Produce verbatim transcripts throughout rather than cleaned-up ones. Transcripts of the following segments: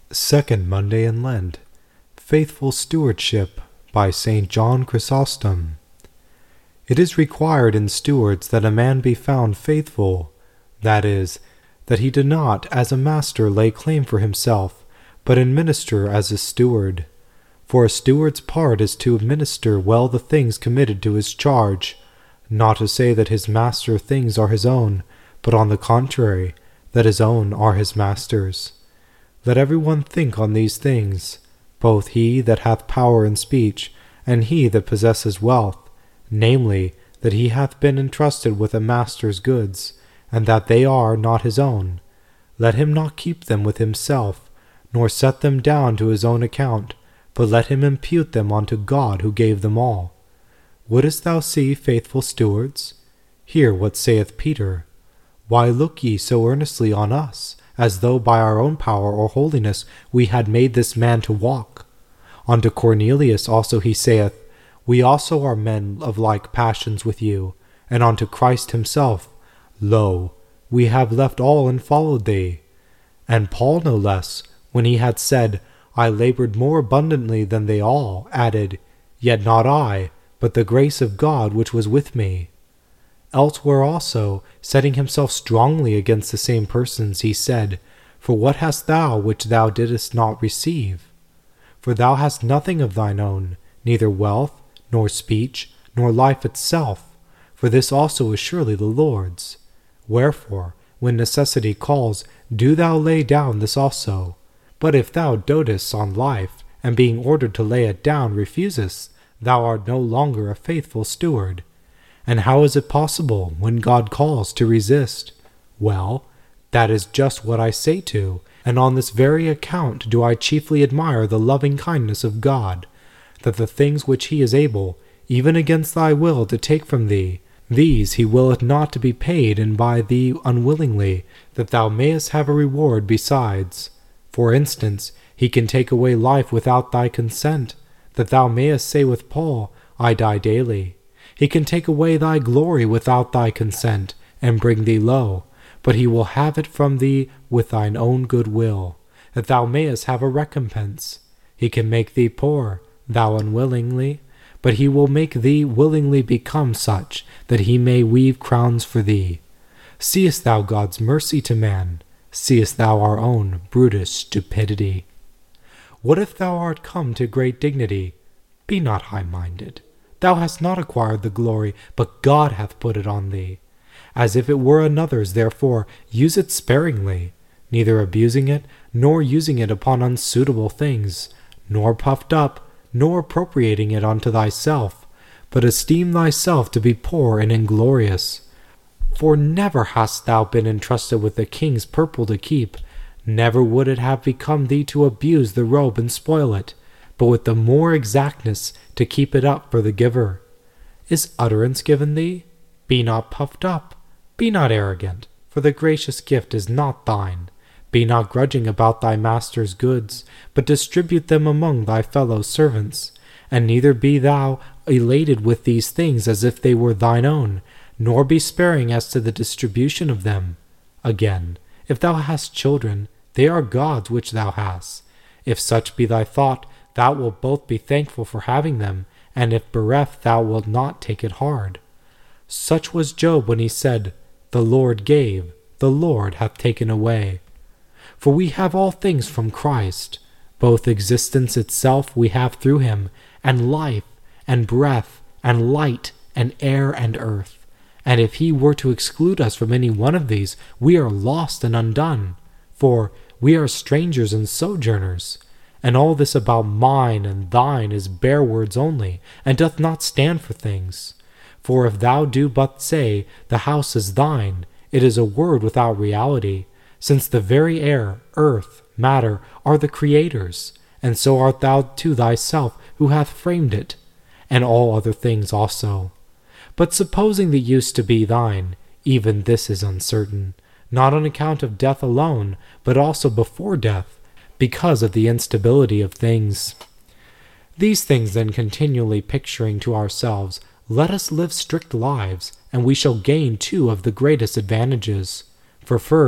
Second Monday in Lent, Faithful Stewardship by Saint John Chrysostom. It is required in stewards that a man be found faithful, that is, that he do not as a master lay claim for himself, but administer as a steward. For a steward's part is to administer well the things committed to his charge, not to say that his master things are his own, but on the contrary, that his own are his master's. Let every one think on these things, both he that hath power in speech, and he that possesses wealth, namely, that he hath been entrusted with a master's goods, and that they are not his own. Let him not keep them with himself, nor set them down to his own account, but let him impute them unto God who gave them all. Wouldest thou see faithful stewards? Hear what saith Peter. Why look ye so earnestly on us, as though by our own power or holiness we had made this man to walk? Unto Cornelius also he saith, We also are men of like passions with you. And unto Christ himself, Lo, we have left all and followed thee. And Paul no less, when he had said, I labored more abundantly than they all, added, Yet not I, but the grace of God which was with me. Elsewhere also, setting himself strongly against the same persons, he said, For what hast thou which thou didst not receive? For thou hast nothing of thine own, neither wealth, nor speech, nor life itself, for this also is surely the Lord's. Wherefore, when necessity calls, do thou lay down this also. But if thou dotest on life, and being ordered to lay it down refusest, thou art no longer a faithful steward. And how is it possible, when God calls, to resist? Well, that is just what I say to, and on this very account do I chiefly admire the loving kindness of God, that the things which he is able, even against thy will, to take from thee, these he willeth not to be paid in by thee unwillingly, that thou mayest have a reward besides. For instance, he can take away life without thy consent, that thou mayest say with Paul, I die daily. He can take away thy glory without thy consent, and bring thee low, but he will have it from thee with thine own good will, that thou mayest have a recompense. He can make thee poor, thou unwillingly, but he will make thee willingly become such, that he may weave crowns for thee. Seest thou God's mercy to man? Seest thou our own brutish stupidity? What if thou art come to great dignity? Be not high-minded. Thou hast not acquired the glory, but God hath put it on thee. As if it were another's, therefore, use it sparingly, neither abusing it, nor using it upon unsuitable things, nor puffed up, nor appropriating it unto thyself, but esteem thyself to be poor and inglorious. For never hast thou been entrusted with the king's purple to keep, never would it have become thee to abuse the robe and spoil it, but with the more exactness to keep it up for the giver. Is utterance given thee? Be not puffed up, be not arrogant, for the gracious gift is not thine. Be not grudging about thy master's goods, but distribute them among thy fellow servants. And neither be thou elated with these things as if they were thine own, nor be sparing as to the distribution of them. Again, if thou hast children, they are God's which thou hast. If such be thy thought, thou wilt both be thankful for having them, and if bereft thou wilt not take it hard. Such was Job when he said, The Lord gave, the Lord hath taken away. For we have all things from Christ. Both existence itself we have through him, and life, and breath, and light, and air, and earth. And if he were to exclude us from any one of these, we are lost and undone. For we are strangers and sojourners. And all this about mine and thine is bare words only, and doth not stand for things. For if thou do but say, The house is thine, it is a word without reality, since the very air, earth, matter, are the Creator's, and so art thou to thyself who hath framed it, and all other things also. But supposing the use to be thine, even this is uncertain, not on account of death alone, but also before death, because of the instability of things. These things then continually picturing to ourselves, let us live strict lives, and we shall gain two of the greatest advantages. For first,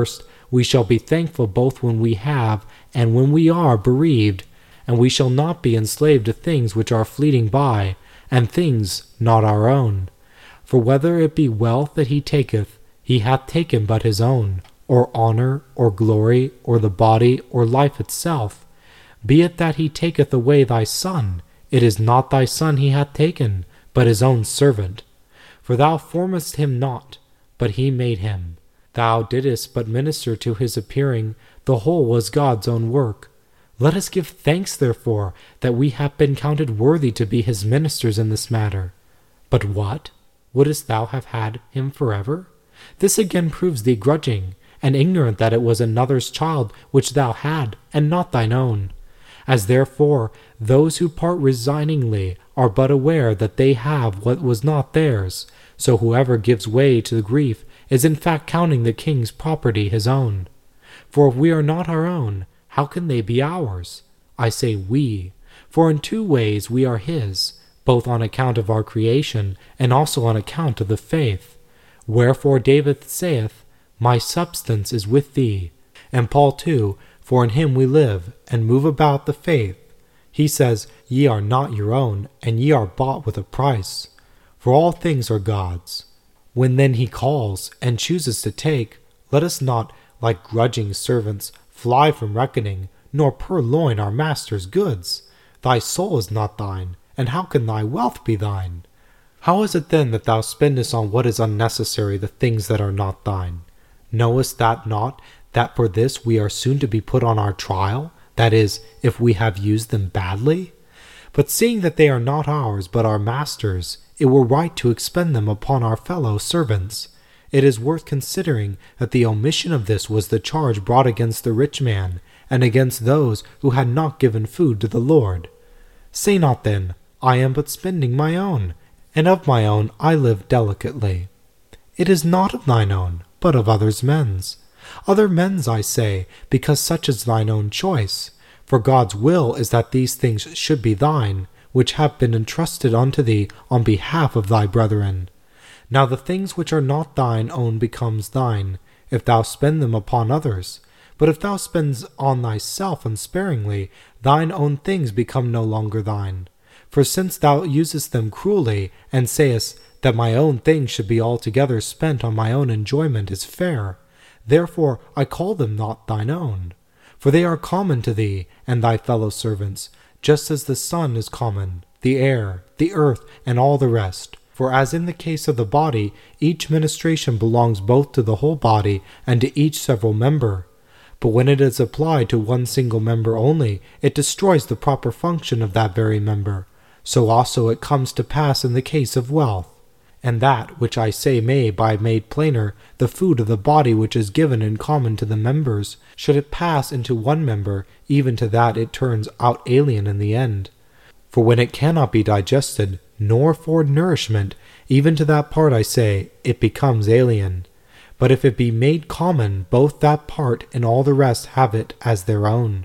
we shall be thankful both when we have and when we are bereaved, and we shall not be enslaved to things which are fleeting by, and things not our own. For whether it be wealth that he taketh, he hath taken but his own, or honor, or glory, or the body, or life itself. Be it that he taketh away thy son, it is not thy son he hath taken, but his own servant. For thou formedst him not, but he made him. Thou didst but minister to his appearing, the whole was God's own work. Let us give thanks, therefore, that we have been counted worthy to be his ministers in this matter. But what? Wouldst thou have had him forever? This again proves thee grudging, and ignorant that it was another's child which thou had, and not thine own. As therefore those who part resigningly are but aware that they have what was not theirs, so whoever gives way to grief is in fact counting the king's property his own. For if we are not our own, how can they be ours? I say we, for in two ways we are his, both on account of our creation, and also on account of the faith. Wherefore David saith, My substance is with thee. And Paul too, for in him we live, and move about the faith. He says, Ye are not your own, and ye are bought with a price. For all things are God's. When then he calls, and chooses to take, let us not, like grudging servants, fly from reckoning, nor purloin our master's goods. Thy soul is not thine, and how can thy wealth be thine? How is it then that thou spendest on what is unnecessary the things that are not thine? Knowest thou not that for this we are soon to be put on our trial, that is, if we have used them badly? But seeing that they are not ours but our master's, it were right to expend them upon our fellow servants. It is worth considering that the omission of this was the charge brought against the rich man, and against those who had not given food to the Lord. Say not then, I am but spending my own, and of my own I live delicately. It is not of thine own, but of others' men's. Other men's, I say, because such is thine own choice. For God's will is that these things should be thine, which have been entrusted unto thee on behalf of thy brethren. Now the things which are not thine own becomes thine, if thou spend them upon others. But if thou spends on thyself unsparingly, thine own things become no longer thine. For since thou usest them cruelly, and sayest that my own things should be altogether spent on my own enjoyment is fair, therefore I call them not thine own. For they are common to thee and thy fellow servants, just as the sun is common, the air, the earth, and all the rest. For as in the case of the body, each ministration belongs both to the whole body and to each several member. But when it is applied to one single member only, it destroys the proper function of that very member. So also it comes to pass in the case of wealth. And that which I say may by made plainer, the food of the body which is given in common to the members, should it pass into one member, even to that it turns out alien in the end. For when it cannot be digested, nor afford nourishment, even to that part I say, it becomes alien. But if it be made common, both that part and all the rest have it as their own.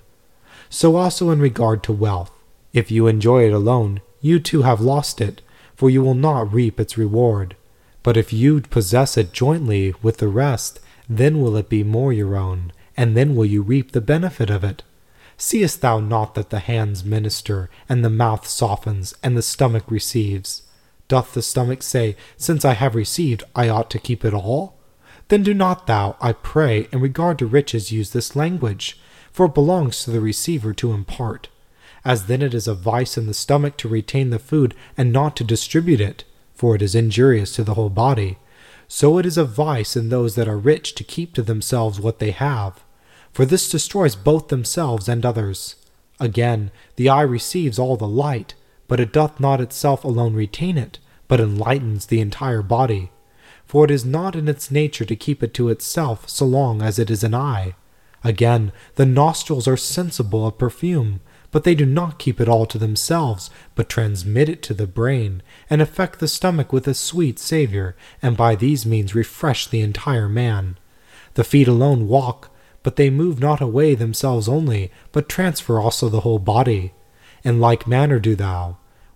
So also in regard to wealth. If you enjoy it alone, you too have lost it, for you will not reap its reward. But if you possess it jointly with the rest, then will it be more your own, and then will you reap the benefit of it. Seest thou not that the hands minister, and the mouth softens, and the stomach receives? Doth the stomach say, Since I have received, I ought to keep it all? Then do not thou, I pray, in regard to riches use this language, for it belongs to the receiver to impart. As then it is a vice in the stomach to retain the food and not to distribute it, for it is injurious to the whole body, so it is a vice in those that are rich to keep to themselves what they have, for this destroys both themselves and others. Again, the eye receives all the light, but it doth not itself alone retain it, but enlightens the entire body. For it is not in its nature to keep it to itself so long as it is an eye. Again, the nostrils are sensible of perfume, but they do not keep it all to themselves, but transmit it to the brain, and affect the stomach with a sweet savour, and by these means refresh the entire man. The feet alone walk, but they move not away themselves only, but transfer also the whole body. In like manner do thou.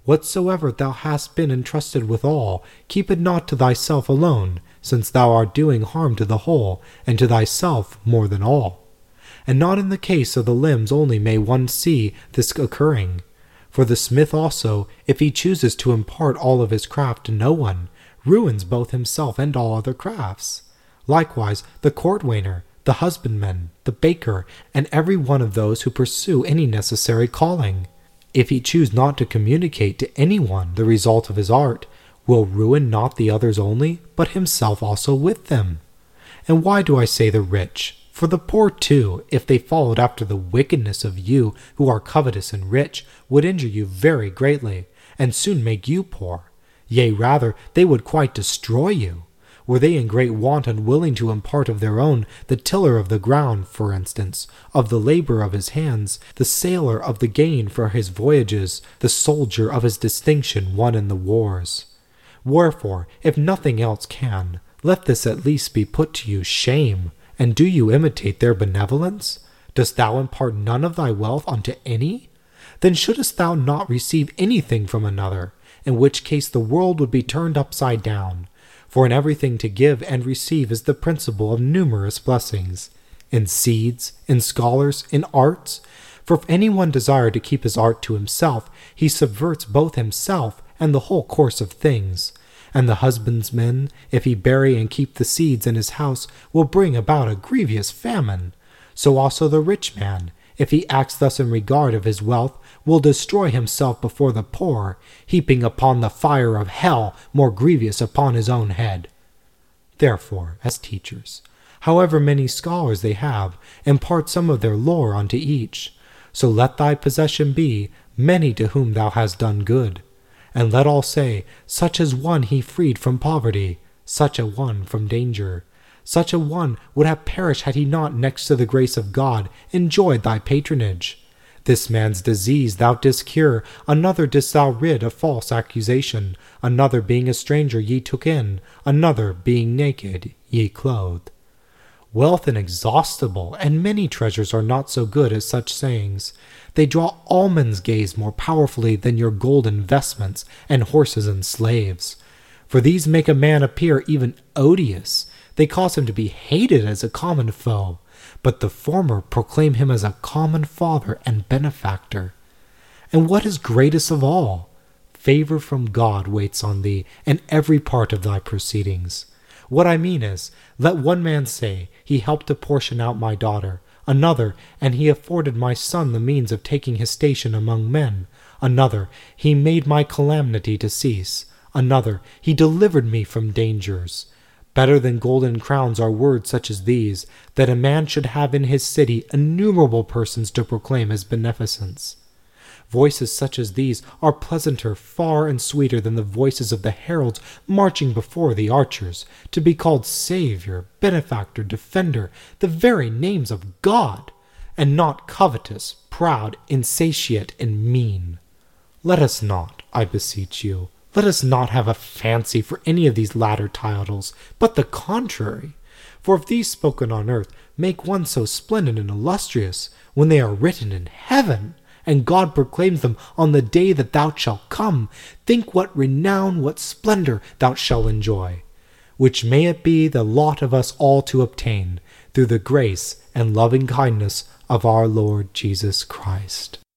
Whatsoever thou hast been entrusted withal, keep it not to thyself alone, since thou art doing harm to the whole, and to thyself more than all. And not in the case of the limbs only may one see this occurring. For the smith also, if he chooses to impart all of his craft to no one, ruins both himself and all other crafts. Likewise the cordwainer, the husbandman, the baker, and every one of those who pursue any necessary calling, if he choose not to communicate to any one the result of his art, will ruin not the others only, but himself also with them. And why do I say the rich? For the poor too, if they followed after the wickedness of you who are covetous and rich, would injure you very greatly, and soon make you poor. Yea, rather, they would quite destroy you. Were they in great want unwilling to impart of their own, the tiller of the ground, for instance, of the labor of his hands, the sailor of the gain for his voyages, the soldier of his distinction won in the wars. Wherefore, if nothing else can, let this at least be put to you shame. And do you imitate their benevolence? Dost thou impart none of thy wealth unto any? Then shouldest thou not receive anything from another, in which case the world would be turned upside down. For in everything to give and receive is the principle of numerous blessings, in seeds, in scholars, in arts. For if any one desire to keep his art to himself, he subverts both himself and the whole course of things. And the husbandman, if he bury and keep the seeds in his house, will bring about a grievous famine. So also the rich man, if he acts thus in regard of his wealth, will destroy himself before the poor, heaping upon the fire of hell more grievous upon his own head. Therefore, as teachers, however many scholars they have, impart some of their lore unto each. So let thy possession be many to whom thou hast done good. And let all say, such as one he freed from poverty, such a one from danger. Such a one would have perished had he not, next to the grace of God, enjoyed thy patronage. This man's disease thou didst cure, another didst thou rid of false accusation, another being a stranger ye took in, another being naked ye clothed. Wealth inexhaustible, and many treasures are not so good as such sayings. They draw all men's gaze more powerfully than your gold investments and horses and slaves. For these make a man appear even odious. They cause him to be hated as a common foe, but the former proclaim him as a common father and benefactor. And what is greatest of all? Favor from God waits on thee in every part of thy proceedings. What I mean is, let one man say, he helped to portion out my daughter, another, and he afforded my son the means of taking his station among men, another, he made my calamity to cease, another, he delivered me from dangers. Better than golden crowns are words such as these, that a man should have in his city innumerable persons to proclaim his beneficence. Voices such as these are pleasanter far and sweeter than the voices of the heralds marching before the archers, to be called Saviour, Benefactor, Defender, the very names of God, and not covetous, proud, insatiate, and mean. Let us not, I beseech you, let us not have a fancy for any of these latter titles, but the contrary. For if these spoken on earth make one so splendid and illustrious, when they are written in heaven, and God proclaims them on the day that thou shalt come, think what renown, what splendor thou shalt enjoy, which may it be the lot of us all to obtain, through the grace and loving kindness of our Lord Jesus Christ.